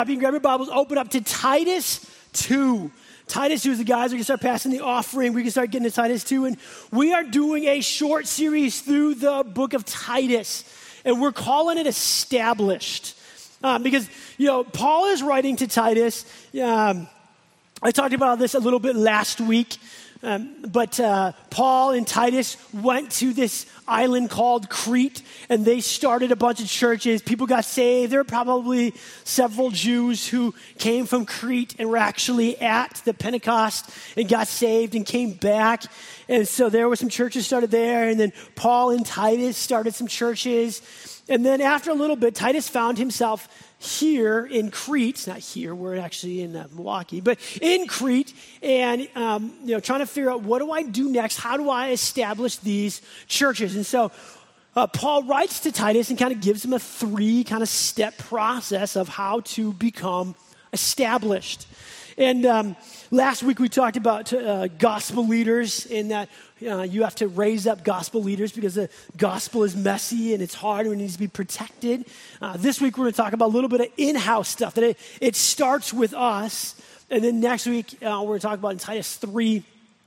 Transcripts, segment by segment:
You can grab your Bibles, open up to Titus 2. Titus 2 is the guys are going to start passing the offering. We can start getting to Titus 2. And we are doing a short series through the book of Titus. And we're calling it Established. Because, Paul is writing to Titus. I talked about this a little bit last week. But Paul and Titus went to this island called Crete, and they started a bunch of churches. People got saved. There were probably several Jews who came from Crete and were actually at the Pentecost and got saved and came back. And so there were some churches started there, and then Paul and Titus started some churches. And then after a little bit, Titus found himself here in Crete, not here, we're actually in Milwaukee, but in Crete, and trying to figure out what do I do next? How do I establish these churches? And so Paul writes to Titus and kind of gives him a 3 kind of step process of how to become established. And last week we talked about gospel leaders, and that you have to raise up gospel leaders because the gospel is messy and it's hard and it needs to be protected. This week we're going to talk about a little bit of in-house stuff, that it starts with us. And then next week we're going to talk about in Titus 3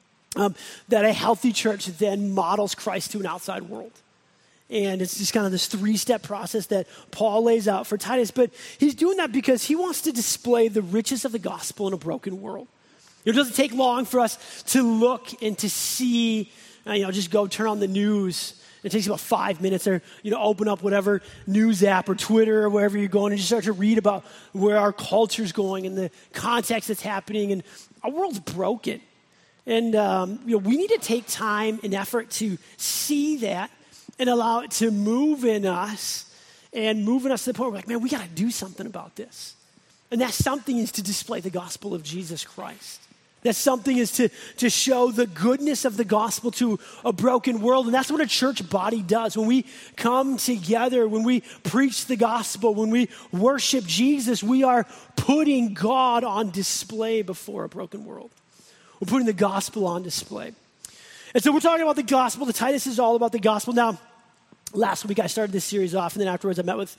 that a healthy church then models Christ to an outside world. And it's just kind of this 3-step process that Paul lays out for Titus. But he's doing that because he wants to display the riches of the gospel in a broken world. It doesn't take long for us to look and to see, just go turn on the news. It takes about 5 minutes, or, open up whatever news app or Twitter or wherever you're going and just start to read about where our culture's going and the context that's happening. And our world's broken. And, we need to take time and effort to see that and allow it to move in us and moving us to the point where we're like, man, we got to do something about this. And that something is to display the gospel of Jesus Christ. That something is to show the goodness of the gospel to a broken world. And that's what a church body does. When we come together, when we preach the gospel, when we worship Jesus, we are putting God on display before a broken world. We're putting the gospel on display. And so we're talking about the gospel. The Titus is all about the gospel. Now, last week I started this series off, and then afterwards I met with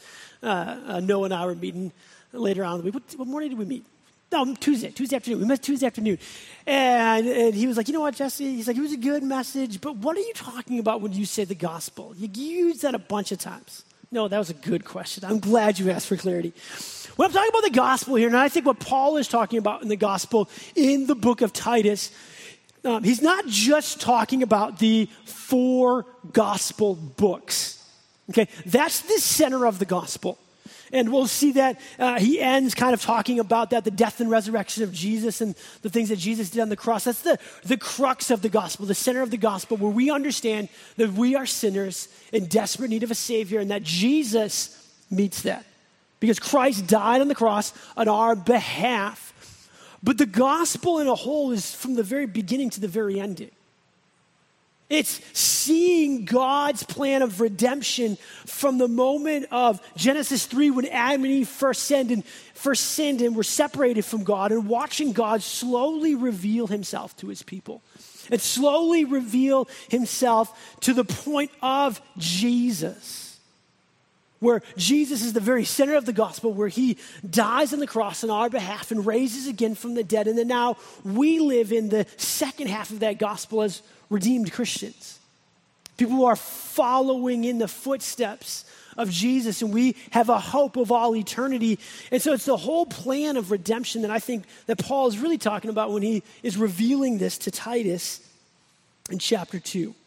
Noah, and I were meeting later on in the week. What morning did we meet? No, Tuesday afternoon. We met Tuesday afternoon. And he was like, you know what, Jesse? He's like, it was a good message, but what are you talking about when you say the gospel? You use that a bunch of times. No, that was a good question. I'm glad you asked for clarity. Well, I'm talking about the gospel here, and I think what Paul is talking about in the gospel in the book of Titus, he's not just talking about the 4 gospel books. Okay, that's the center of the gospel. And we'll see that he ends kind of talking about that, the death and resurrection of Jesus and the things that Jesus did on the cross. That's the crux of the gospel, the center of the gospel, where we understand that we are sinners in desperate need of a Savior, and that Jesus meets that. Because Christ died on the cross on our behalf. But the gospel in a whole is from the very beginning to the very ending. It's seeing God's plan of redemption from the moment of Genesis 3 when Adam and Eve first sinned and were separated from God, and watching God slowly reveal himself to his people and slowly reveal himself to the point of Jesus, where Jesus is the very center of the gospel, where he dies on the cross on our behalf and raises again from the dead. And then now we live in the second half of that gospel as redeemed Christians. People who are following in the footsteps of Jesus, and we have a hope of all eternity. And so it's the whole plan of redemption that I think that Paul is really talking about when he is revealing this to Titus in chapter 2.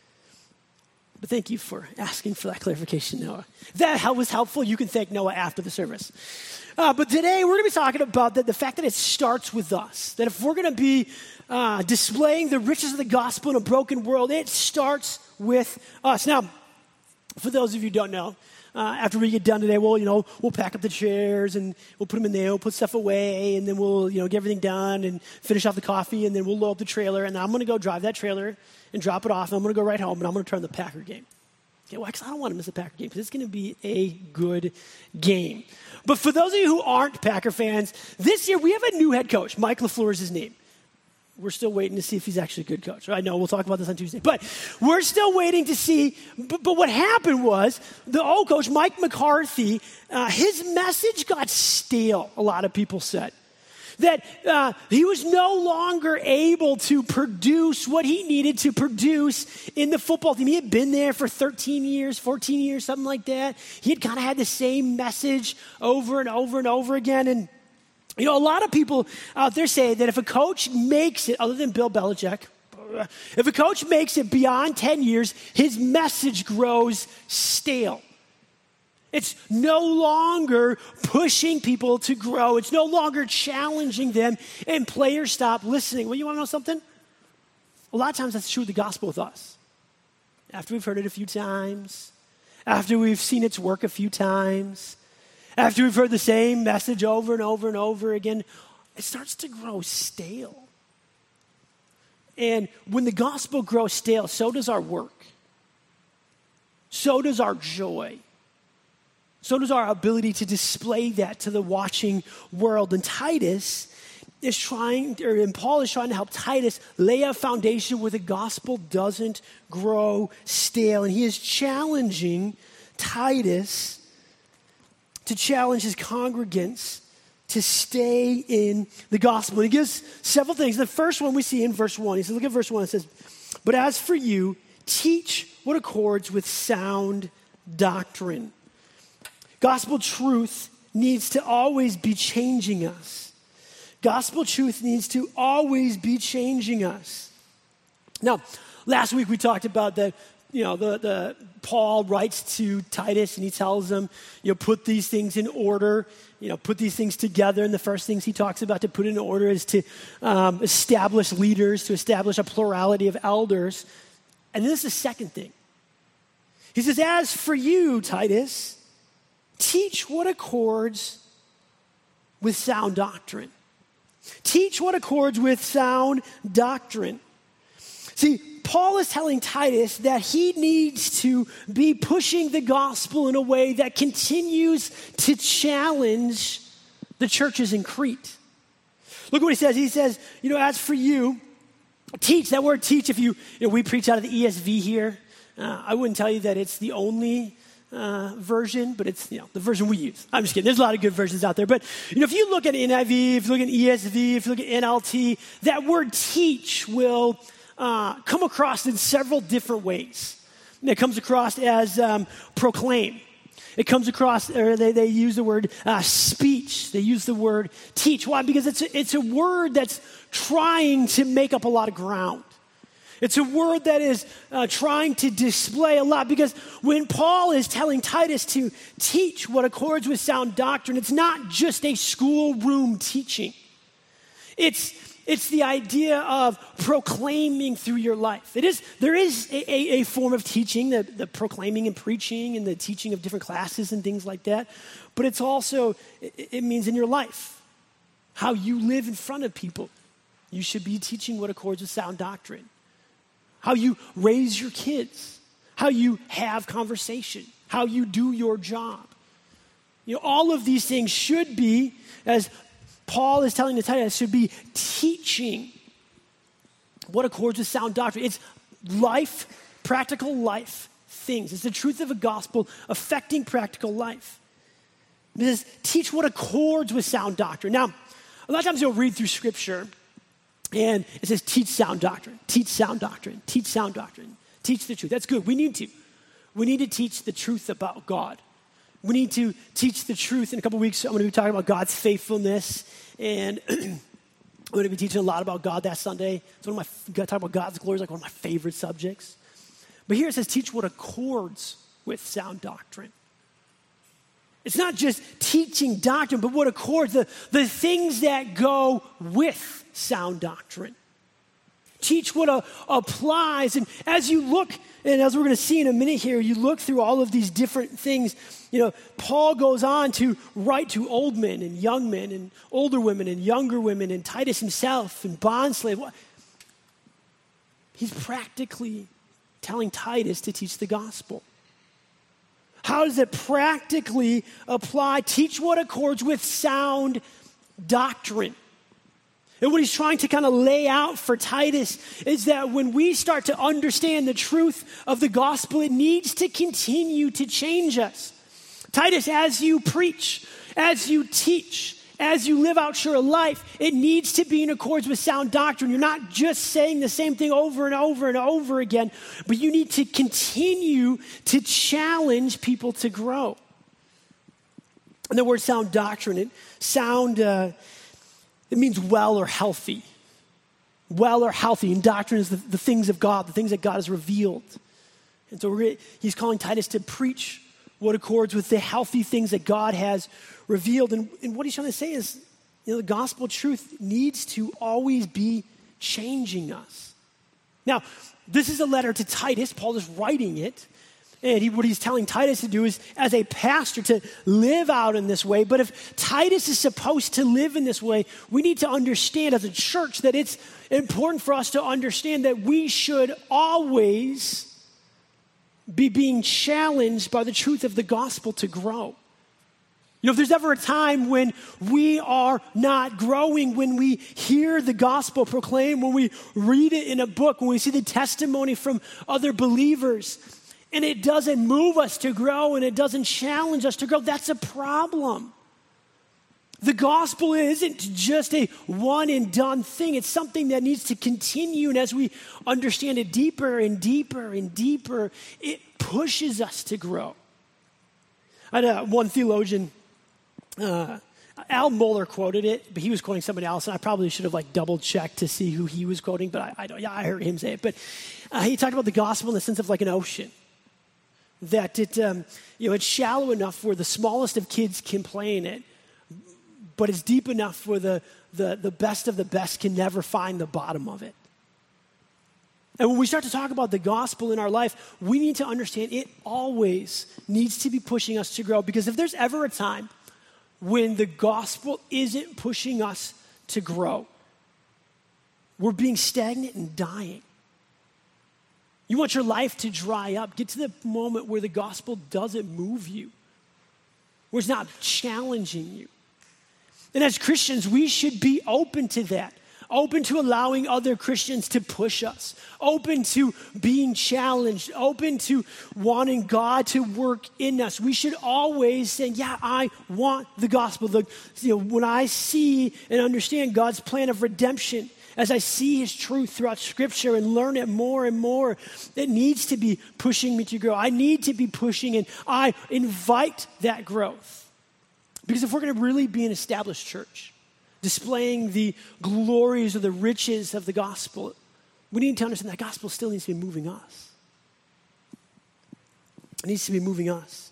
But thank you for asking for that clarification, Noah. If that was helpful, you can thank Noah after the service. But today we're going to be talking about the fact that it starts with us. That if we're going to be displaying the riches of the gospel in a broken world, it starts with us. Now, for those of you who don't know, after we get done today, we'll pack up the chairs and we'll put them in there, we'll put stuff away, and then we'll get everything done and finish off the coffee, and then we'll load up the trailer, and then I'm going to go drive that trailer and drop it off, and I'm going to go right home, and I'm going to turn the Packer game. Okay, well, because I don't want to miss a Packer game, because it's going to be a good game. But for those of you who aren't Packer fans, this year we have a new head coach. Mike LaFleur is his name. We're still waiting to see if he's actually a good coach. I know we'll talk about this on Tuesday. But we're still waiting to see. But what happened was the old coach, Mike McCarthy, his message got stale, a lot of people said. That he was no longer able to produce what he needed to produce in the football team. He had been there for 13 years, 14 years, something like that. He had kind of had the same message over and over and over again. And you know, a lot of people out there say that if a coach makes it, other than Bill Belichick, if a coach makes it beyond 10 years, his message grows stale. It's no longer pushing people to grow. It's no longer challenging them, and players stop listening. Well, you want to know something? A lot of times that's true with the gospel with us. After we've heard it a few times, after we've seen its work a few times, after we've heard the same message over and over and over again, it starts to grow stale. And when the gospel grows stale, so does our work. So does our joy. So does our ability to display that to the watching world. And Titus is and Paul is trying to help Titus lay a foundation where the gospel doesn't grow stale. And he is challenging Titus to challenge his congregants to stay in the gospel. And he gives several things. The first one we see in verse 1. He says, look at verse 1. It says, "But as for you, teach what accords with sound doctrine." Gospel truth needs to always be changing us. Gospel truth needs to always be changing us. Now, last week we talked about the Paul writes to Titus and he tells him, put these things in order, put these things together. And the first things he talks about to put in order is to establish leaders, to establish a plurality of elders. And this is the second thing. He says, as for you, Titus, teach what accords with sound doctrine. Teach what accords with sound doctrine. See, Paul is telling Titus that he needs to be pushing the gospel in a way that continues to challenge the churches in Crete. Look what he says. He says, as for you, teach. That word teach, we preach out of the ESV here. I wouldn't tell you that it's the only version, but it's the version we use. I'm just kidding. There's a lot of good versions out there. But if you look at NIV, if you look at ESV, if you look at NLT, that word teach will come across in several different ways. It comes across as proclaim. It comes across, or they use the word speech. They use the word teach. Why? Because it's a word that's trying to make up a lot of ground. It's a word that is trying to display a lot, because when Paul is telling Titus to teach what accords with sound doctrine, it's not just a schoolroom teaching. It's the idea of proclaiming through your life. There is a form of teaching, the proclaiming and preaching and the teaching of different classes and things like that. But it's also, it means in your life, how you live in front of people. You should be teaching what accords with sound doctrine. How you raise your kids, how you have conversation, how you do your job. All of these things should be, as Paul is telling the Titus, should be teaching what accords with sound doctrine. It's life, practical life things. It's the truth of the gospel affecting practical life. It says, teach what accords with sound doctrine. Now, a lot of times you'll read through Scripture, and it says, teach sound doctrine, teach sound doctrine, teach sound doctrine, teach the truth. That's good. We need to. We need to teach the truth about God. We need to teach the truth. In a couple of weeks, I'm going to be talking about God's faithfulness, and I'm going to be teaching a lot about God that Sunday. It's one of my, talking about God's glory is like one of my favorite subjects. But here it says, teach what accords with sound doctrine. It's not just teaching doctrine, but what accords, the things that go with sound doctrine. Teach what applies. And as you look, and as we're going to see in a minute here, you look through all of these different things. Paul goes on to write to old men and young men and older women and younger women and Titus himself and bondslave. He's practically telling Titus to teach the gospel. How does it practically apply? Teach what accords with sound doctrine. And what he's trying to kind of lay out for Titus is that when we start to understand the truth of the gospel, it needs to continue to change us. Titus, as you preach, as you teach, as you live out your life, it needs to be in accordance with sound doctrine. You're not just saying the same thing over and over and over again, but you need to continue to challenge people to grow. And the word sound doctrine, it means well or healthy. Well or healthy. And doctrine is the things of God, the things that God has revealed. And so he's calling Titus to preach what accords with the healthy things that God has revealed. And what he's trying to say is, the gospel truth needs to always be changing us. Now, this is a letter to Titus. Paul is writing it. And what he's telling Titus to do is, as a pastor, to live out in this way. But if Titus is supposed to live in this way, we need to understand as a church that it's important for us to understand that we should always be being challenged by the truth of the gospel to grow. If there's ever a time when we are not growing, when we hear the gospel proclaimed, when we read it in a book, when we see the testimony from other believers, and it doesn't move us to grow and it doesn't challenge us to grow, that's a problem. The gospel isn't just a one and done thing. It's something that needs to continue. And as we understand it deeper and deeper and deeper, it pushes us to grow. I had one theologian, Al Mohler quoted it, but he was quoting somebody else. And I probably should have double checked to see who he was quoting, but I heard him say it. But he talked about the gospel in the sense of like an ocean. That it's shallow enough where the smallest of kids can play in it, but it's deep enough where the best of the best can never find the bottom of it. And when we start to talk about the gospel in our life, we need to understand it always needs to be pushing us to grow. Because if there's ever a time when the gospel isn't pushing us to grow, we're being stagnant and dying. You want your life to dry up. Get to the moment where the gospel doesn't move you, where it's not challenging you. And as Christians, we should be open to that, open to allowing other Christians to push us, open to being challenged, open to wanting God to work in us. We should always say, yeah, I want the gospel. When I see and understand God's plan of redemption, as I see his truth throughout Scripture and learn it more and more, it needs to be pushing me to grow. I need to be pushing, and I invite that growth. Because if we're going to really be an established church, displaying the glories or the riches of the gospel, we need to understand that gospel still needs to be moving us. It needs to be moving us.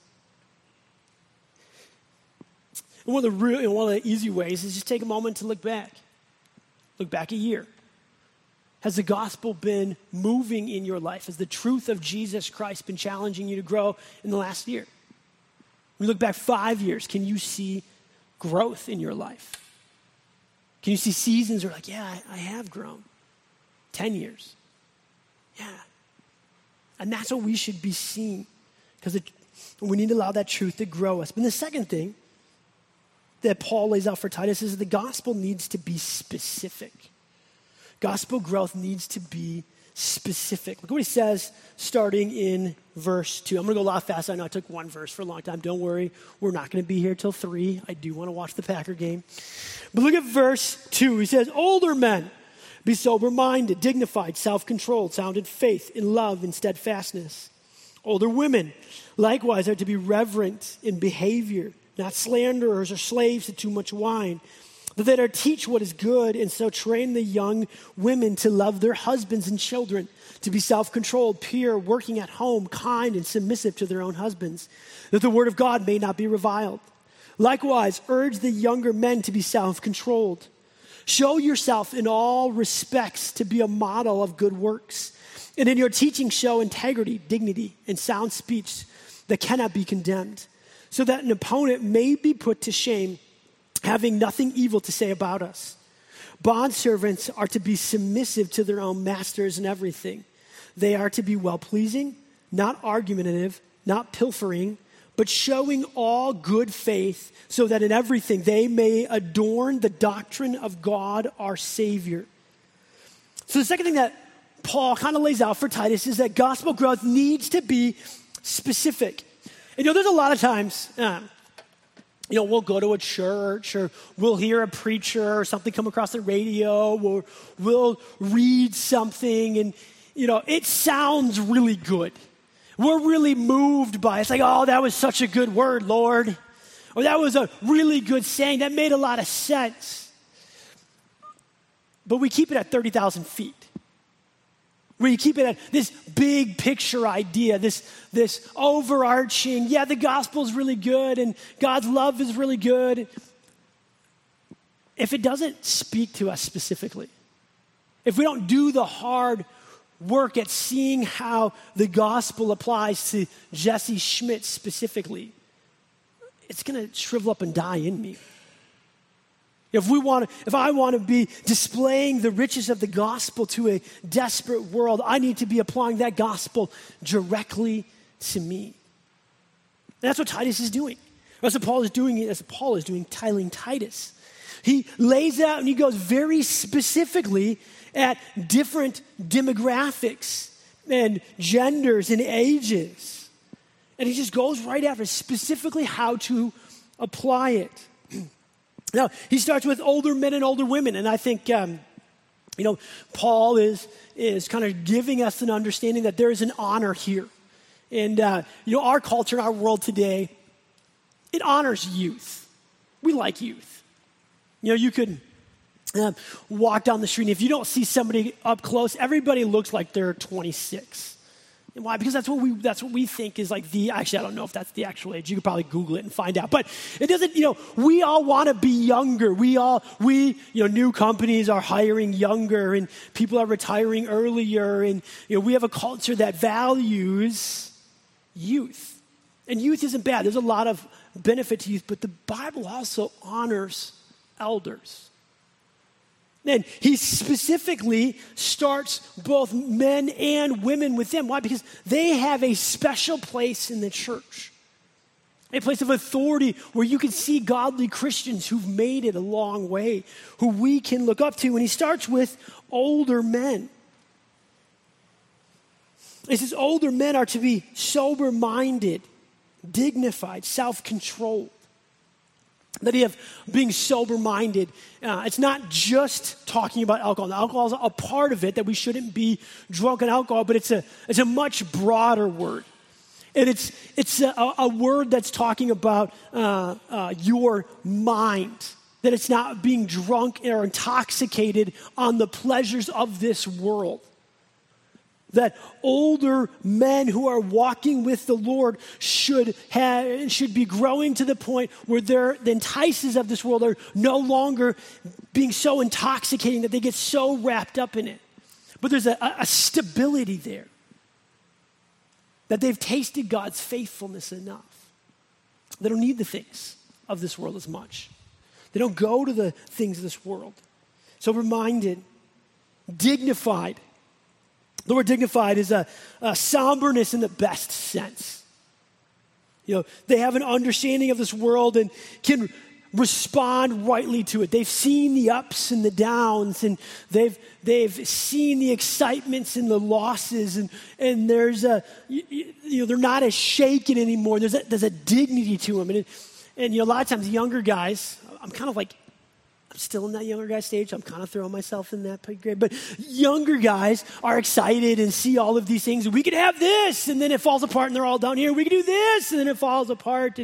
And one of the easy ways is just take a moment to look back. Look back a year. Has the gospel been moving in your life? Has the truth of Jesus Christ been challenging you to grow in the last year? When you look back 5 years, can you see growth in your life? Can you see seasons where I have grown? 10 years. Yeah. And that's what we should be seeing. Because we need to allow that truth to grow us. But the second thing that Paul lays out for Titus is the gospel needs to be specific. Gospel growth needs to be specific. Look what he says starting in verse 2. I'm going to go a lot fast. I know I took one verse for a long time. Don't worry. We're not going to be here till 3. I do want to watch the Packer game. But look at verse 2. He says, older men, be sober-minded, dignified, self-controlled, sound in faith, in love, and steadfastness. Older women, likewise, are to be reverent in behavior, not slanderers or slaves to too much wine, but that are teach what is good, and so train the young women to love their husbands and children, to be self-controlled, pure, working at home, kind, and submissive to their own husbands, that the word of God may not be reviled. Likewise, urge the younger men to be self-controlled. Show yourself in all respects to be a model of good works, and in your teaching show integrity, dignity, and sound speech that cannot be condemned, so that an opponent may be put to shame, having nothing evil to say about us. Bondservants are to be submissive to their own masters in everything. They are to be well-pleasing, not argumentative, not pilfering, but showing all good faith so that in everything they may adorn the doctrine of God our Savior. So the second thing that Paul kind of lays out for Titus is that gospel growth needs to be specific. And there's a lot of times, we'll go to a church or we'll hear a preacher or something come across the radio or we'll read something and, it sounds really good. We're really moved by it. It's like, oh, that was such a good word, Lord. Or that was a really good saying. That made a lot of sense. But we keep it at 30,000 feet. We keep it at this big picture idea, this overarching, the gospel is really good and God's love is really good. If it doesn't speak to us specifically, if we don't do the hard work at seeing how the gospel applies to Jesse Schmidt specifically, it's going to shrivel up and die in me. If I want to be displaying the riches of the gospel to a desperate world, I need to be applying that gospel directly to me. And that's what Titus is doing. That's what Paul is doing, telling Titus. He lays out and he goes very specifically at different demographics and genders and ages. And he just goes right after specifically how to apply it. Now, he starts with older men and older women. And I think, Paul is kind of giving us an understanding that there is an honor here. And, our culture, our world today, it honors youth. We like youth. You could walk down the street, and if you don't see somebody up close, everybody looks like they're 26. And why? Because that's what we think is like actually, I don't know if that's the actual age. You could probably Google it and find out. But it doesn't, we all want to be younger. New companies are hiring younger and people are retiring earlier. And, we have a culture that values youth. And youth isn't bad. There's a lot of benefit to youth, but the Bible also honors elders. And he specifically starts both men and women with them. Why? Because they have a special place in the church, a place of authority where you can see godly Christians who've made it a long way, who we can look up to. And he starts with older men. He says older men are to be sober-minded, dignified, self-controlled. The idea of being sober-minded, it's not just talking about alcohol. Alcohol is a part of it, that we shouldn't be drunk on alcohol, but it's a much broader word. And it's a word that's talking about your mind, that it's not being drunk or intoxicated on the pleasures of this world. That older men who are walking with the Lord should be growing to the point where the entices of this world are no longer being so intoxicating that they get so wrapped up in it. But there's a stability there, that they've tasted God's faithfulness enough. They don't need the things of this world as much. They don't go to the things of this world. Sober-minded, dignified. The word dignified is a somberness in the best sense. They have an understanding of this world and can respond rightly to it. They've seen the ups and the downs, and they've seen the excitements and the losses, and there's they're not as shaken anymore. There's a dignity to them, and a lot of times younger guys, I'm still in that younger guy stage. I'm kind of throwing myself in that grade. But younger guys are excited and see all of these things. We could have this, and then it falls apart, and they're all down here. We could do this, and then it falls apart.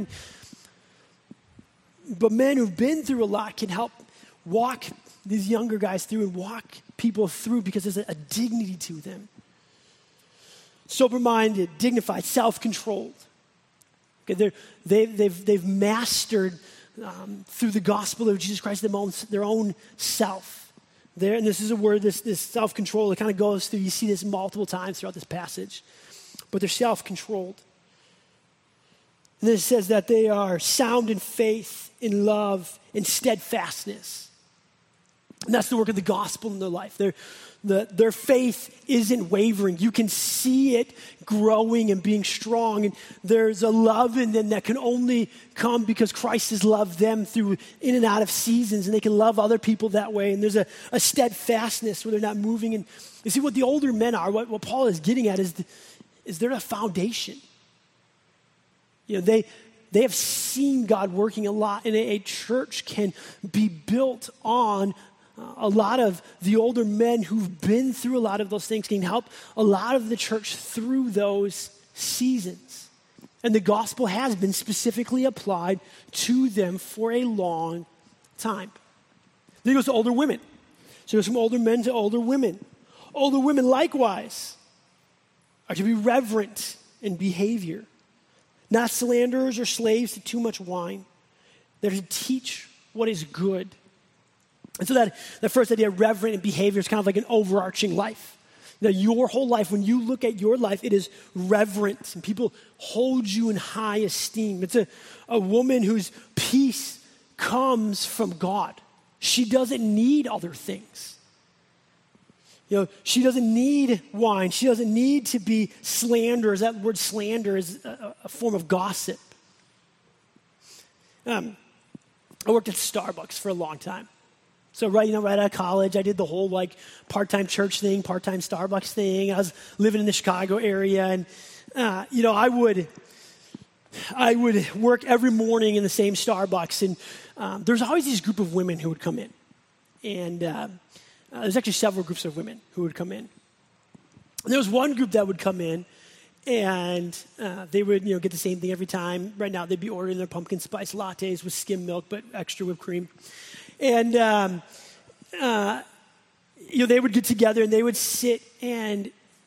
But men who've been through a lot can help walk these younger guys through and walk people through, because there's a dignity to them. Sober-minded, dignified, self-controlled. Okay, they've mastered through the gospel of Jesus Christ their own self. And this is a word, this self-control, that kind of goes through. You see this multiple times throughout this passage. But they're self-controlled. And then it says that they are sound in faith, in love, in steadfastness. And that's the work of the gospel in their life. Their faith isn't wavering. You can see it growing and being strong. And there's a love in them that can only come because Christ has loved them through in and out of seasons. And they can love other people that way. And there's a steadfastness where they're not moving. And you see what the older men are, what Paul is getting at is they're a foundation. You know, they have seen God working a lot. And a church can be built on a lot of the older men who've been through a lot of those things can help a lot of the church through those seasons. And the gospel has been specifically applied to them for a long time. Then he goes to older women. So he goes from older men to older women. Older women likewise are to be reverent in behavior, not slanderers or slaves to too much wine. They're to teach what is good. And so that first idea of reverent in behavior is kind of like an overarching life. That your whole life, when you look at your life, it is reverent. And people hold you in high esteem. It's a woman whose peace comes from God. She doesn't need other things. You know, she doesn't need wine. She doesn't need to be slanderers. That word slander is a form of gossip. I worked at Starbucks for a long time. So right out of college, I did the whole part-time church thing, part-time Starbucks thing. I was living in the Chicago area, and I would work every morning in the same Starbucks, and there's always this group of women who would come in, and there's actually several groups of women who would come in. And there was one group that would come in, and they would get the same thing every time. Right now, they'd be ordering their pumpkin spice lattes with skim milk, but extra whipped cream. And, they would get together and they would sit, and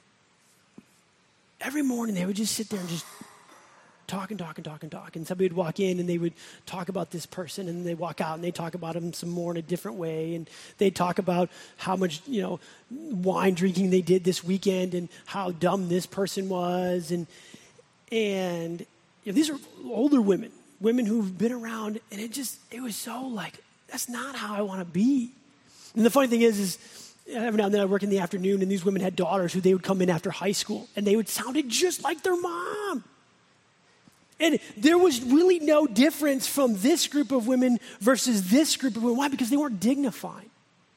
every morning they would just sit there and just talk. And somebody would walk in and they would talk about this person, and they'd walk out and they'd talk about them some more in a different way. And they'd talk about how much, wine drinking they did this weekend and how dumb this person was. And these are older women who've been around, and it was so that's not how I want to be. And the funny thing is every now and then I work in the afternoon, and these women had daughters who they would come in after high school, and they would sounded just like their mom. And there was really no difference from this group of women versus this group of women. Why? Because they weren't dignified.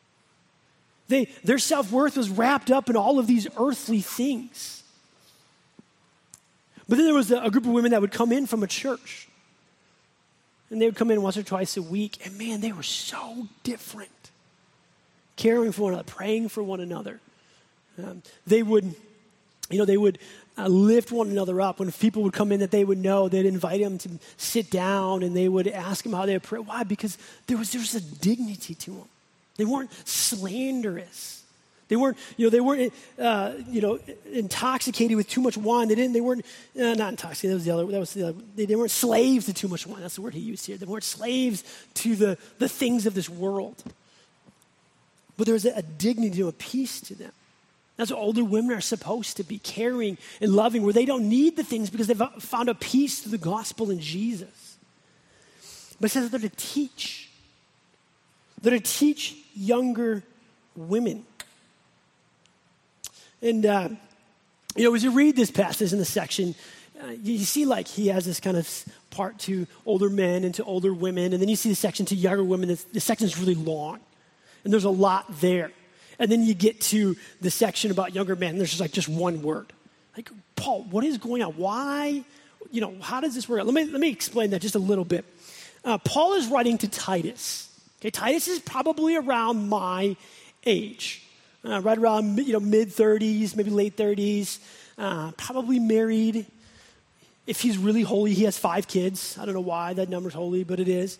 Their self-worth was wrapped up in all of these earthly things. But then there was a group of women that would come in from a church. And they would come in once or twice a week, and man, they were so different. Caring for one another, praying for one another. They would lift one another up. When people would come in that they would know, they'd invite them to sit down, and they would ask them how they would pray. Why? Because there was a dignity to them. They weren't slanderous. They weren't intoxicated with too much wine. They weren't not intoxicated. They weren't slaves to too much wine. That's the word he used here. They weren't slaves to the things of this world. But there was a dignity, a peace to them. That's what older women are supposed to be, caring and loving, where they don't need the things because they've found a peace through the gospel in Jesus. But it says that they're to teach. They're to teach younger women. And, as you read this passage in the section, you see he has this kind of part to older men and to older women. And then you see the section to younger women. The section is really long. And there's a lot there. And then you get to the section about younger men. And there's just one word. Paul, what is going on? Why? How does this work out? Let me explain that just a little bit. Paul is writing to Titus. Okay, Titus is probably around my age. Right around mid-30s, maybe late 30s, probably married. If he's really holy, he has 5 kids. I don't know why that number's holy, but it is.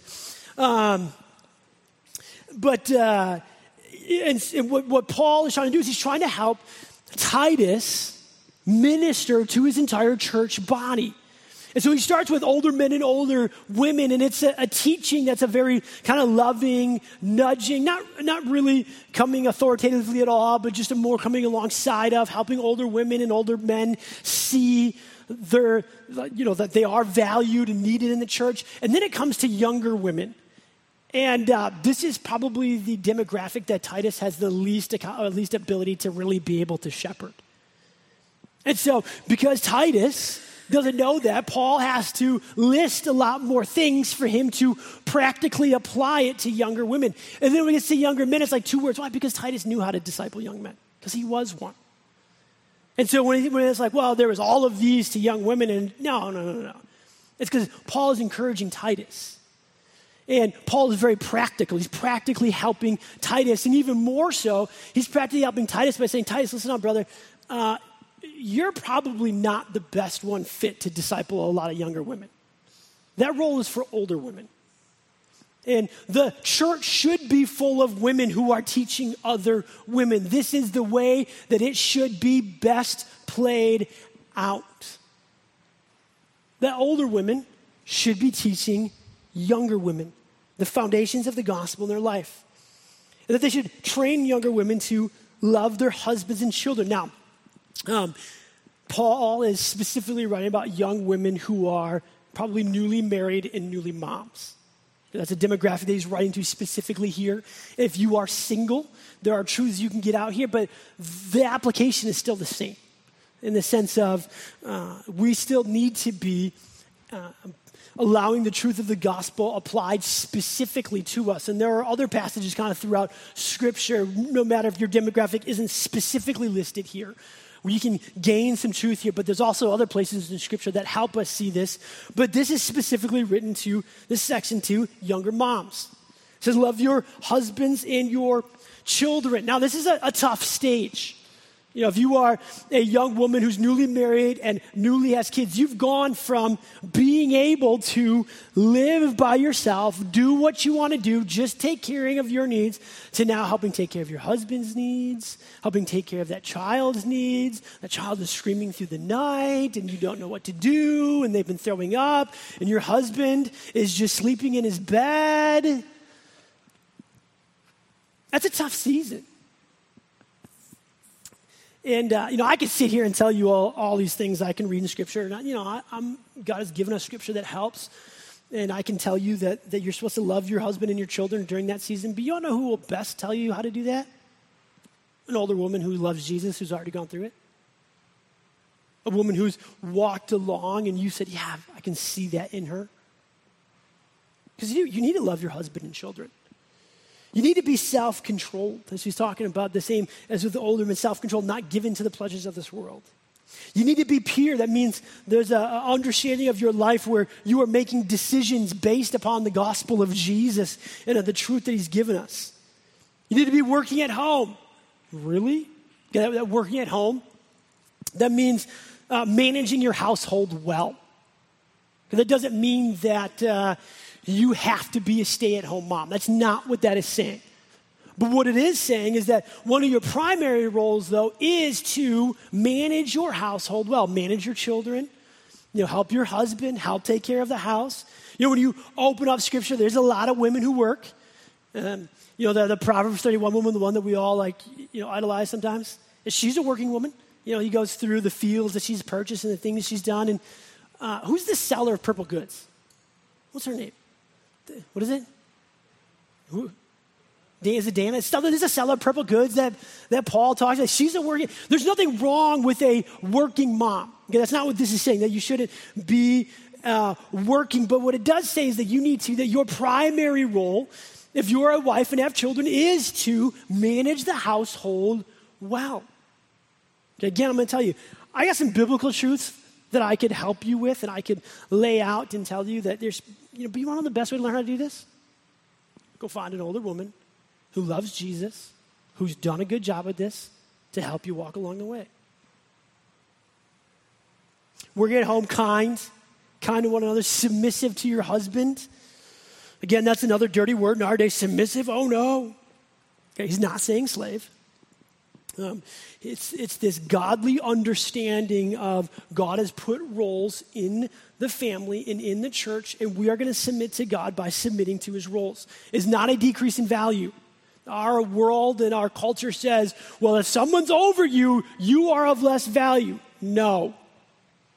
What Paul is trying to do is he's trying to help Titus minister to his entire church body. And so he starts with older men and older women, and it's a teaching that's a very kind of loving, nudging, not really coming authoritatively at all, but just a more coming alongside of helping older women and older men see that they are valued and needed in the church. And then it comes to younger women. And this is probably the demographic that Titus has the least ability to really be able to shepherd. And so, because Titus doesn't know that, Paul has to list a lot more things for him to practically apply it to younger women. And then when we get to younger men, it's like 2 words. Why? Because Titus knew how to disciple young men, because he was one. And so when it's like, well, there was all of these to young women, and no. It's because Paul is encouraging Titus. And Paul is very practical. He's practically helping Titus. And even more so, he's practically helping Titus by saying, Titus, listen up, brother. You're probably not the best one fit to disciple a lot of younger women. That role is for older women. And the church should be full of women who are teaching other women. This is the way that it should be best played out. That older women should be teaching younger women the foundations of the gospel in their life. And that they should train younger women to love their husbands and children. Now, Paul is specifically writing about young women who are probably newly married and newly moms. That's a demographic that he's writing to specifically here. If you are single, there are truths you can get out here, but the application is still the same in the sense of we still need to be allowing the truth of the gospel applied specifically to us. And there are other passages kind of throughout Scripture, no matter if your demographic isn't specifically listed here, where you can gain some truth here, but there's also other places in Scripture that help us see this. But this is specifically written to this section to younger moms. It says, love your husbands and your children. Now, this is a tough stage. You know, if you are a young woman who's newly married and newly has kids, you've gone from being able to live by yourself, do what you want to do, just take care of your needs, to now helping take care of your husband's needs, helping take care of that child's needs. That child is screaming through the night and you don't know what to do and they've been throwing up and your husband is just sleeping in his bed. That's a tough season. And, I could sit here and tell you all these things I can read in Scripture. And, God has given us Scripture that helps. And I can tell you that you're supposed to love your husband and your children during that season. But you don't know who will best tell you how to do that? An older woman who loves Jesus, who's already gone through it. A woman who's walked along and you said, yeah, I can see that in her. Because you need to love your husband and children. You need to be self-controlled, as he's talking about, the same as with the older men, self-controlled, not given to the pleasures of this world. You need to be pure. That means there's an understanding of your life where you are making decisions based upon the gospel of Jesus and of the truth that he's given us. You need to be working at home. Really? That working at home? That means managing your household well. That doesn't mean that you have to be a stay-at-home mom. That's not what that is saying. But what it is saying is that one of your primary roles, though, is to manage your household well. Manage your children, help your husband, help take care of the house. When you open up Scripture, there's a lot of women who work. The Proverbs 31 woman, the one that we all idolize sometimes, she's a working woman. He goes through the fields that she's purchased and the things she's done. And who's the seller of purple goods? What's her name? What is it? Who? Is it Dana? There's a seller of purple goods that Paul talks about. She's a working. There's nothing wrong with a working mom. Okay, that's not what this is saying, that you shouldn't be working. But what it does say is that that your primary role, if you're a wife and have children, is to manage the household well. Okay, again, I'm going to tell you, I got some biblical truths that I could help you with and I could lay out and tell you that there's, but you want to know the best way to learn how to do this? Go find an older woman who loves Jesus, who's done a good job at this, to help you walk along the way. Working at home, kind to one another, submissive to your husband. Again, that's another dirty word in our day, submissive. Oh, no. Okay, he's not saying slave. It's this godly understanding of God has put roles in the family and in the church, and we are going to submit to God by submitting to his roles. It's not a decrease in value. Our world and our culture says, well, if someone's over you, you are of less value. No.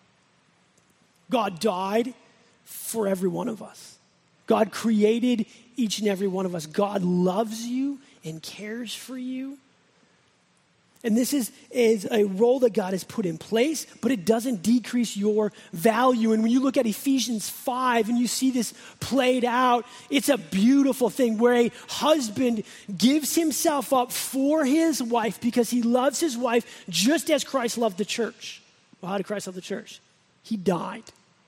God died for every one of us. God created each and every one of us. God loves you and cares for you. And this is a role that God has put in place, but it doesn't decrease your value. And when you look at Ephesians 5 and you see this played out, it's a beautiful thing where a husband gives himself up for his wife because he loves his wife just as Christ loved the church. Well, how did Christ love the church? He died.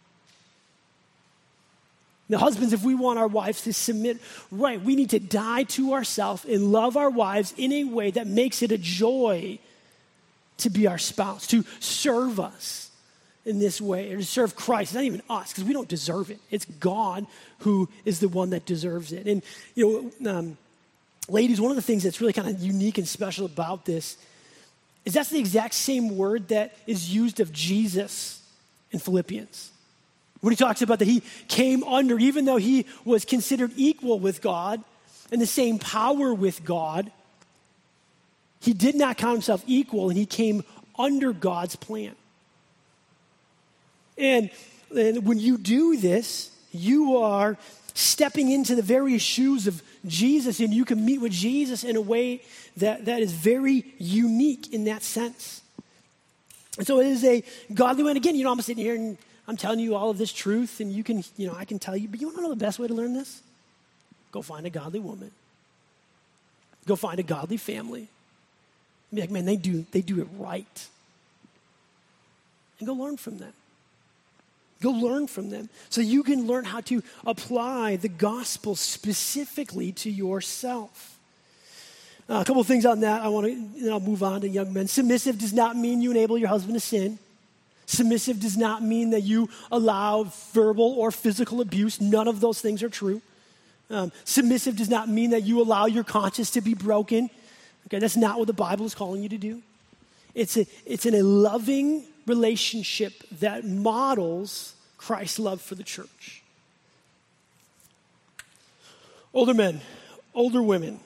Now, husbands, if we want our wives to submit right, we need to die to ourselves and love our wives in a way that makes it a joy to be our spouse, to serve us in this way, or to serve Christ. It's not even us, because we don't deserve it. It's God who is the one that deserves it. And, ladies, one of the things that's really kind of unique and special about this is that's the exact same word that is used of Jesus in Philippians. When he talks about that he came under, even though he was considered equal with God and the same power with God, he did not count himself equal, and he came under God's plan. And when you do this, you are stepping into the very shoes of Jesus, and you can meet with Jesus in a way that is very unique in that sense. And so it is a godly way. And again, I'm sitting here and I'm telling you all of this truth, and you can, I can tell you, but you want to know the best way to learn this? Go find a godly woman. Go find a godly family. Be like, man, they do it right. And go learn from them. Go learn from them so you can learn how to apply the gospel specifically to yourself. A couple of things on that. I'll move on to young men. Submissive does not mean you enable your husband to sin. Submissive does not mean that you allow verbal or physical abuse. None of those things are true. Submissive does not mean that you allow your conscience to be broken. Okay, that's not what the Bible is calling you to do. It's in a loving relationship that models Christ's love for the church. Older men, older women,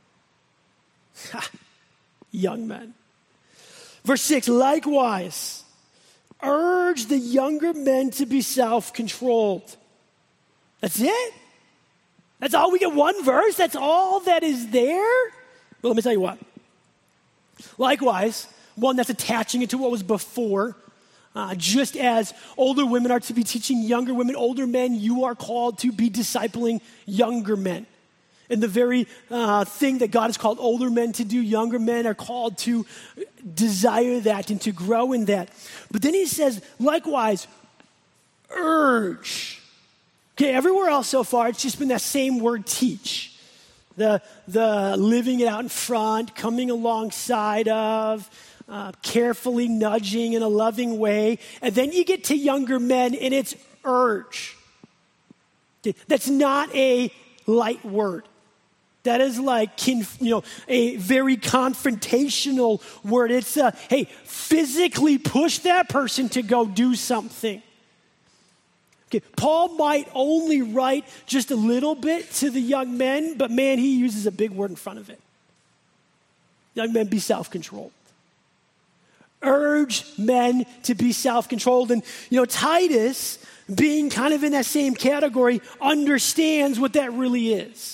young men. Verse 6, likewise, urge the younger men to be self-controlled. That's it? That's all? We get one verse? That's all that is there? Well, let me tell you what. Likewise, one that's attaching it to what was before. Just as older women are to be teaching younger women, older men, you are called to be discipling younger men. And the very thing that God has called older men to do, younger men are called to desire that and to grow in that. But then he says, likewise, urge. Okay, everywhere else so far, it's just been that same word, teach. The living it out in front, coming alongside of, carefully nudging in a loving way. And then you get to younger men, and it's urge. Okay, that's not a light word. That is like, a very confrontational word. It's, hey, physically push that person to go do something. Okay, Paul might only write just a little bit to the young men, but man, he uses a big word in front of it. Young men, be self-controlled. Urge men to be self-controlled. And, Titus, being kind of in that same category, understands what that really is.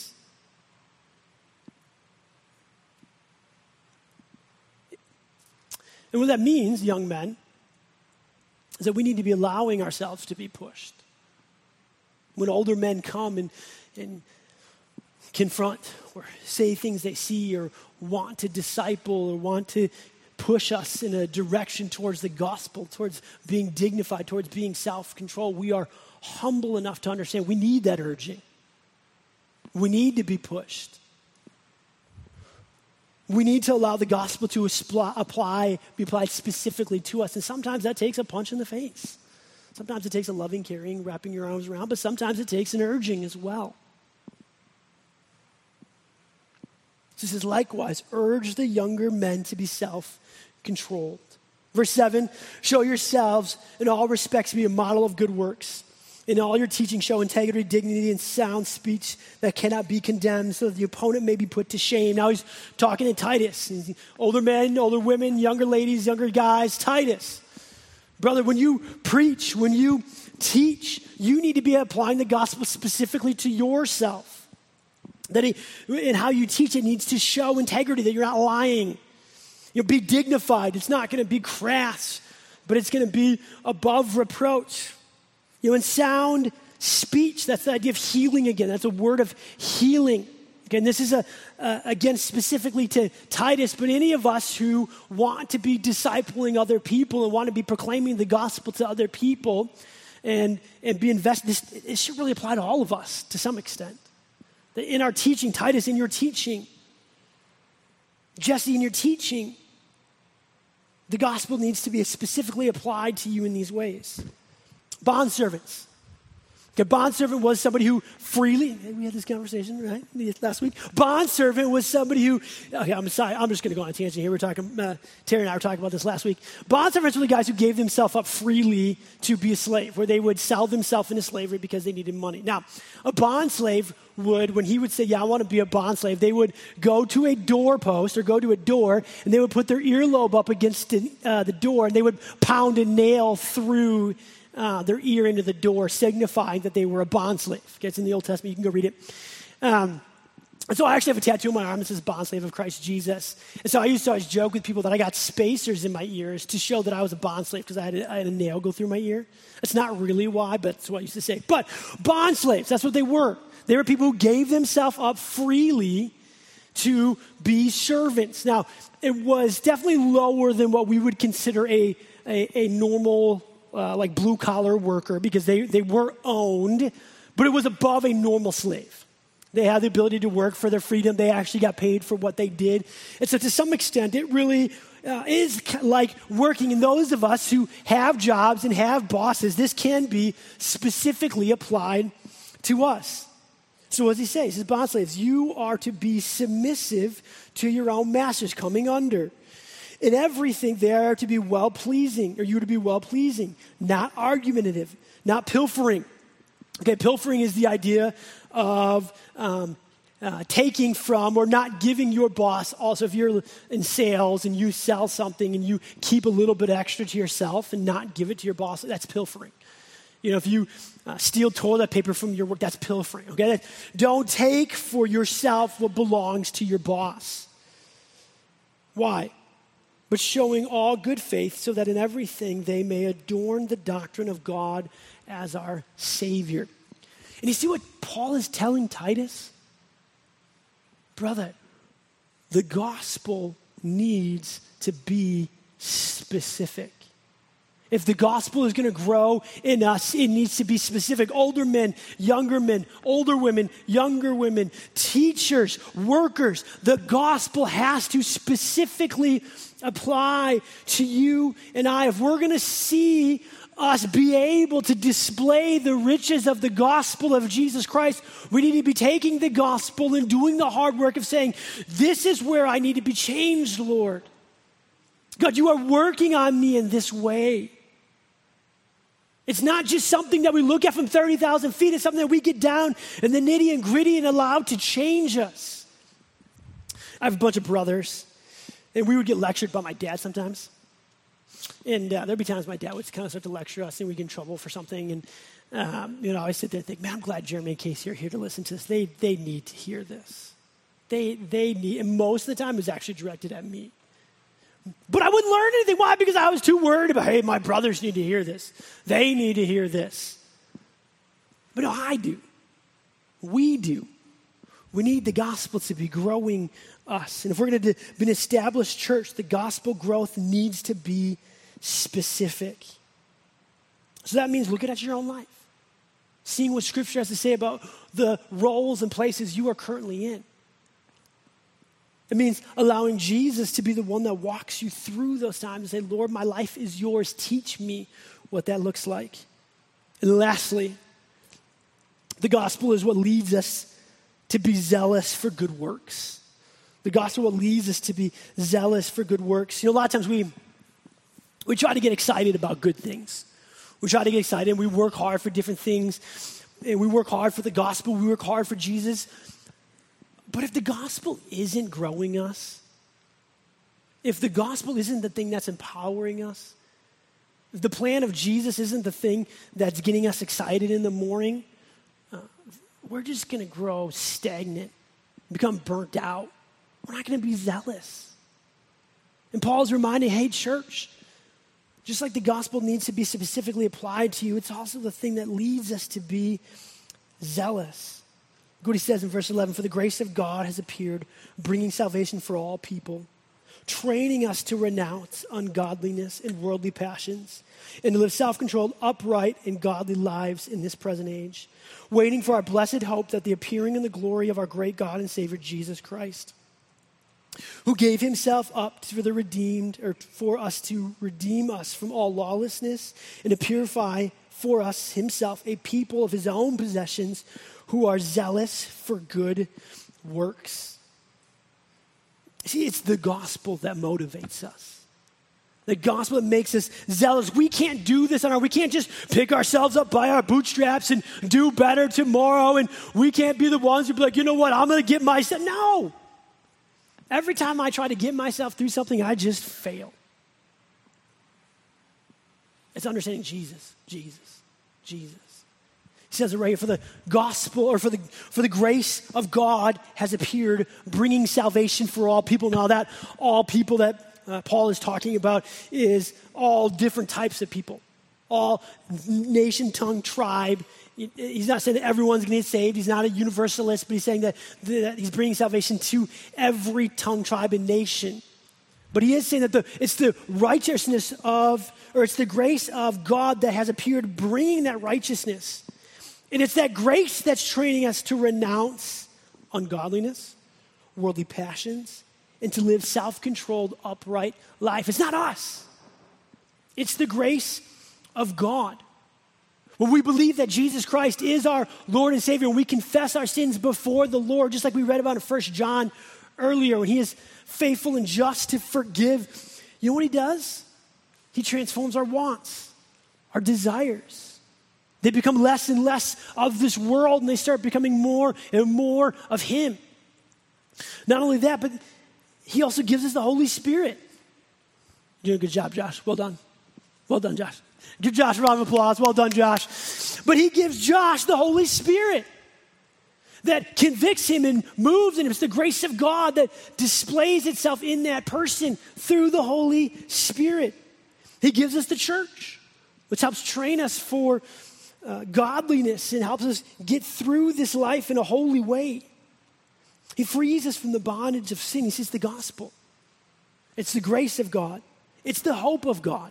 And what that means, young men, is that we need to be allowing ourselves to be pushed. When older men come and confront or say things they see or want to disciple or want to push us in a direction towards the gospel, towards being dignified, towards being self-controlled, we are humble enough to understand we need that urging. We need to be pushed. We need to allow the gospel to be applied specifically to us. And sometimes that takes a punch in the face. Sometimes it takes a loving, caring, wrapping your arms around, but sometimes it takes an urging as well. So it says, likewise, urge the younger men to be self-controlled. Verse 7, show yourselves in all respects to be a model of good works. In all your teaching, show integrity, dignity, and sound speech that cannot be condemned, so that the opponent may be put to shame. Now he's talking to Titus. Older men, older women, younger ladies, younger guys. Titus, brother, when you preach, when you teach, you need to be applying the gospel specifically to yourself. That in how you teach it needs to show integrity, that you're not lying. You'll be dignified. It's not going to be crass, but it's going to be above reproach. In sound speech, that's the idea of healing again. That's a word of healing. Again, this is again specifically to Titus, but any of us who want to be discipling other people and want to be proclaiming the gospel to other people and be invested, this should really apply to all of us to some extent. That in our teaching, Titus, in your teaching, Jesse, in your teaching, the gospel needs to be specifically applied to you in these ways. Bondservants. A bondservant was somebody who freely, we had this conversation, right, last week. Bondservant was somebody who, okay, I'm sorry, I'm just going to go on a tangent here. Terry and I were talking about this last week. Bondservants were the guys who gave themselves up freely to be a slave, where they would sell themselves into slavery because they needed money. Now, a bond slave would, when he would say, yeah, I want to be a bond slave, they would go to a doorpost or go to a door, and they would put their earlobe up against the door, and they would pound a nail through their ear into the door, signifying that they were a bond slave. Okay, it's in the Old Testament. You can go read it. And so I actually have a tattoo on my arm that says bond slave of Christ Jesus. And so I used to always joke with people that I got spacers in my ears to show that I was a bond slave because I had a nail go through my ear. That's not really why, but that's what I used to say. But bond slaves, that's what they were. They were people who gave themselves up freely to be servants. Now, it was definitely lower than what we would consider a normal like blue-collar worker, because they were owned, but it was above a normal slave. They had the ability to work for their freedom. They actually got paid for what they did. And so to some extent, it really is like working. And those of us who have jobs and have bosses, this can be specifically applied to us. So what does he say? He says, bond slaves, you are to be submissive to your own masters, coming under. In everything, they are to be well-pleasing, or you are to be well-pleasing, not argumentative, not pilfering. Okay, pilfering is the idea of taking from or not giving your boss. Also, if you're in sales and you sell something and you keep a little bit extra to yourself and not give it to your boss, that's pilfering. If you steal toilet paper from your work, that's pilfering. Okay, don't take for yourself what belongs to your boss. Why? But showing all good faith, so that in everything they may adorn the doctrine of God as our Savior. And you see what Paul is telling Titus? Brother, the gospel needs to be specific. If the gospel is going to grow in us, it needs to be specific. Older men, older women, younger women, teachers, workers. The gospel has to specifically apply to you and I. If we're going to see us be able to display the riches of the gospel of Jesus Christ, we need to be taking the gospel and doing the hard work of saying, this is where I need to be changed, Lord. God, you are working on me in this way. It's not just something that we look at from 30,000 feet. It's something that we get down in the nitty and gritty and allow to change us. I have a bunch of brothers, and we would get lectured by my dad sometimes. And there'd be times my dad would kind of start to lecture us, and we'd get in trouble for something. And, I sit there and think, man, I'm glad Jeremy and Casey are here to listen to this. They need to hear this. They need, and most of the time it was actually directed at me. But I wouldn't learn anything. Why? Because I was too worried about, hey, my brothers need to hear this. They need to hear this. But no, I do. We do. We need the gospel to be growing us. And if we're going to be an established church, the gospel growth needs to be specific. So that means looking at your own life, seeing what Scripture has to say about the roles and places you are currently in. It means allowing Jesus to be the one that walks you through those times and say, Lord, my life is yours. Teach me what that looks like. And lastly, the gospel is what leads us to be zealous for good works. The gospel what leads us to be zealous for good works. A lot of times we try to get excited about good things. We try to get excited and we work hard for different things. And we work hard for the gospel. We work hard for Jesus. But if the gospel isn't growing us, if the gospel isn't the thing that's empowering us, if the plan of Jesus isn't the thing that's getting us excited in the morning, we're just going to grow stagnant become burnt out, we're not going to be zealous. And Paul's reminding, hey, church, just like the gospel needs to be specifically applied to you, it's also the thing that leads us to be zealous. Look what he says in verse 11, for the grace of God has appeared, bringing salvation for all people, training us to renounce ungodliness and worldly passions, and to live self-controlled, upright, and godly lives in this present age, waiting for our blessed hope that the appearing in the glory of our great God and Savior, Jesus Christ, who gave himself up for the redeemed, or for us to redeem us from all lawlessness and to purify for us himself a people of his own possessions who are zealous for good works. See, it's the gospel that motivates us. The gospel that makes us zealous. We can't do this on our own. We can't just pick ourselves up by our bootstraps and do better tomorrow. And we can't be the ones who be like, you know what, I'm going to get myself. No. Every time I try to get myself through something, I just fail. It's understanding Jesus. He says it right here, for the gospel, or for the grace of God has appeared, bringing salvation for all people. Now that all people that Paul is talking about is all different types of people, all nation, tongue, tribe. He's not saying that everyone's going to get saved. He's not a universalist, but he's saying that he's bringing salvation to every tongue, tribe, and nation. But he is saying that it's the righteousness of, or it's the grace of God that has appeared, bringing that righteousness. And it's that grace that's training us to renounce ungodliness, worldly passions, and to live self-controlled, upright life. It's not us. It's the grace of God. When we believe that Jesus Christ is our Lord and Savior, and we confess our sins before the Lord, just like we read about in 1 John earlier, when he is faithful and just to forgive, you know what he does? He transforms our wants, our desires. They become less and less of this world, and they start becoming more and more of him. Not only that, but he also gives us the Holy Spirit. You're doing a good job, Josh. Well done. Well done, Josh. Give Josh a round of applause. Well done, Josh. But he gives Josh the Holy Spirit that convicts him and moves in him. It's the grace of God that displays itself in that person through the Holy Spirit. He gives us the church, which helps train us for godliness and helps us get through this life in a holy way. He frees us from the bondage of sin. He says the gospel. It's the grace of God. It's the hope of God.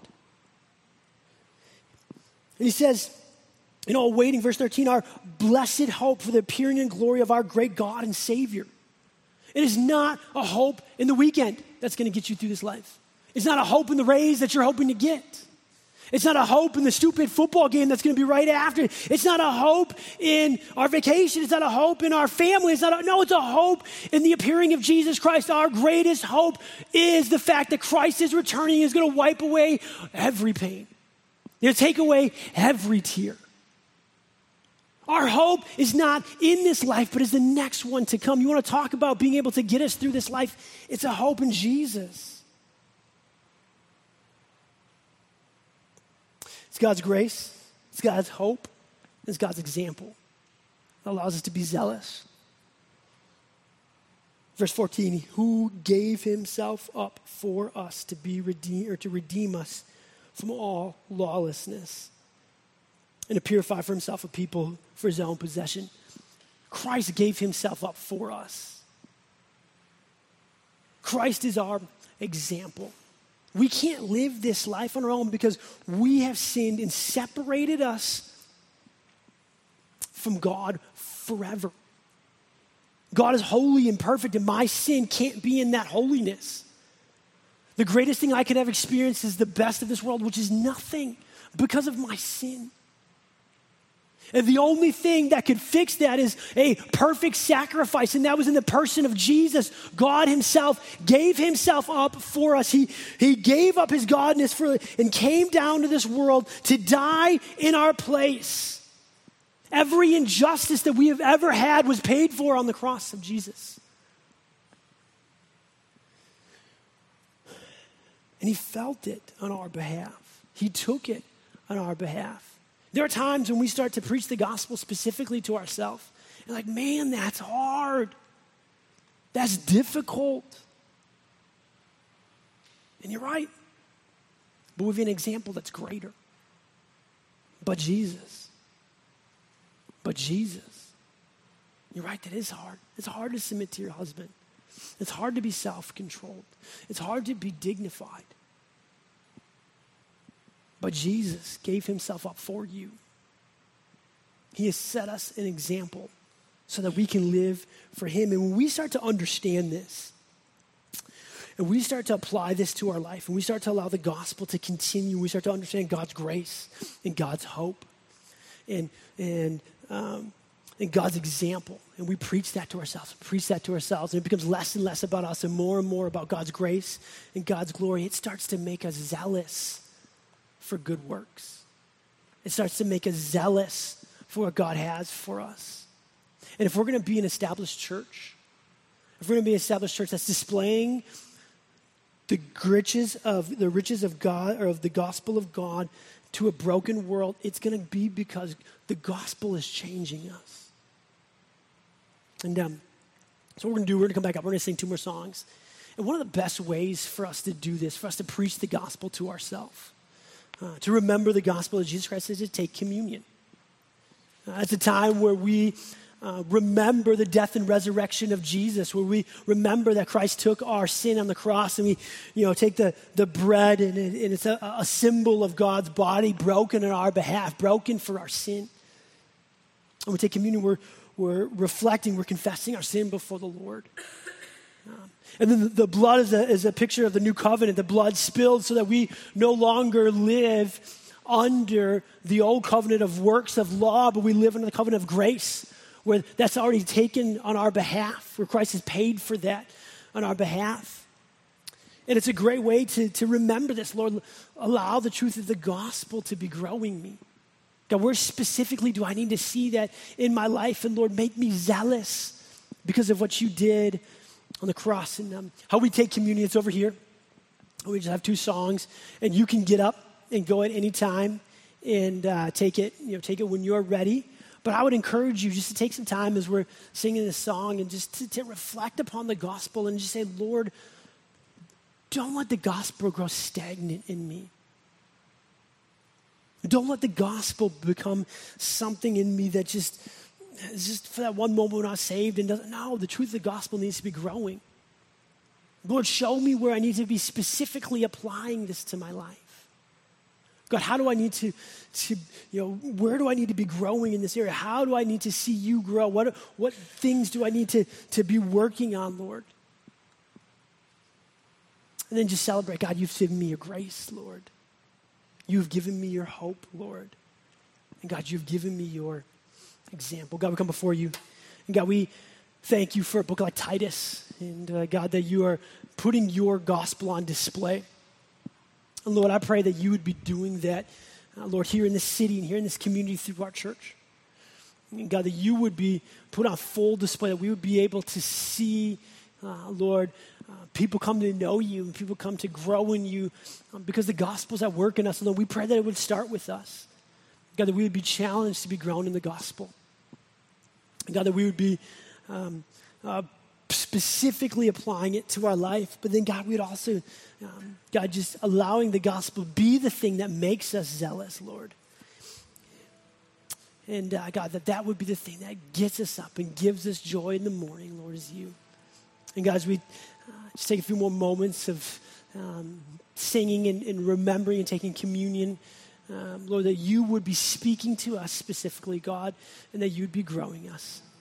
And he says, awaiting, verse 13, our blessed hope for the appearing in glory of our great God and Savior. It is not a hope in the weekend that's going to get you through this life. It's not a hope in the raise that you're hoping to get. It's not a hope in the stupid football game that's going to be right after. It's not a hope in our vacation. It's not a hope in our family. It's a hope in the appearing of Jesus Christ. Our greatest hope is the fact that Christ is returning and is going to wipe away every pain. He'll take away every tear. Our hope is not in this life, but is the next one to come. You want to talk about being able to get us through this life? It's a hope in Jesus. It's God's grace, it's God's hope, it's God's example that allows us to be zealous. Verse 14, who gave himself up for us to be redeemed, or to redeem us from all lawlessness and to purify for himself a people for his own possession. Christ gave himself up for us. Christ is our example. We can't live this life on our own because we have sinned and separated us from God forever. God is holy and perfect, and my sin can't be in that holiness. The greatest thing I could have experienced is the best of this world, which is nothing because of my sin. And the only thing that could fix that is a perfect sacrifice, and that was in the person of Jesus. God himself gave himself up for us. He gave up his godness and came down to this world to die in our place. Every injustice that we have ever had was paid for on the cross of Jesus. And he felt it on our behalf. He took it on our behalf. There are times when we start to preach the gospel specifically to ourselves. And like, man, that's hard. That's difficult. And you're right. But we have an example that's greater. But Jesus. But Jesus. You're right, that is hard. It's hard to submit to your husband. It's hard to be self-controlled. It's hard to be dignified. But Jesus gave himself up for you. He has set us an example so that we can live for him. And when we start to understand this, and we start to apply this to our life, and we start to allow the gospel to continue, we start to understand God's grace and God's hope and God's example. And we preach that to ourselves, and it becomes less and less about us and more about God's grace and God's glory. It starts to make us zealous for good works. It starts to make us zealous for what God has for us. And if we're going to be an established church, that's displaying the riches of God, or of the gospel of God to a broken world, it's going to be because the gospel is changing us. And so what we're going to do, we're going to come back up. We're going to sing 2 more songs. And one of the best ways for us to do this, for us to preach the gospel to ourselves, to remember the gospel of Jesus Christ, is to take communion. It's a time where we remember the death and resurrection of Jesus, where we remember that Christ took our sin on the cross, and we take the bread, and it's a symbol of God's body broken on our behalf, broken for our sin. And we take communion, we're reflecting, we're confessing our sin before the Lord. And then the blood is a picture of the new covenant, the blood spilled so that we no longer live under the old covenant of works of law, but we live under the covenant of grace, where that's already taken on our behalf, where Christ has paid for that on our behalf. And it's a great way to remember this. Lord, allow the truth of the gospel to be growing me. God, where specifically do I need to see that in my life? And Lord, make me zealous because of what you did on the cross. And how we take communion, it's over here. We just have 2 songs, and you can get up and go at any time and take it when you're ready. But I would encourage you just to take some time as we're singing this song and just to reflect upon the gospel and just say, Lord, don't let the gospel grow stagnant in me. Don't let the gospel become something in me that just for that one moment when I was saved and doesn't. No, the truth of the gospel needs to be growing. Lord, show me where I need to be specifically applying this to my life. God, how do I need to where do I need to be growing in this area? How do I need to see you grow? What things do I need to be working on, Lord? And then just celebrate. God, you've given me your grace, Lord. You've given me your hope, Lord. And God, you've given me your example. God, we come before you. And God, we thank you for a book like Titus. And God, that you are putting your gospel on display. And Lord, I pray that you would be doing that, Lord, here in this city and here in this community through our church. And God, that you would be put on full display, that we would be able to see, Lord, people come to know you and people come to grow in you because the gospel's at work in us. And Lord, we pray that it would start with us. God, that we would be challenged to be grown in the gospel. And God, that we would be specifically applying it to our life. But then, God, we'd also, God, just allowing the gospel be the thing that makes us zealous, Lord. And God, that would be the thing that gets us up and gives us joy in the morning, Lord, is you. And God, as we just take a few more moments of singing and remembering and taking communion, Lord, that you would be speaking to us specifically, God, and that you'd be growing us.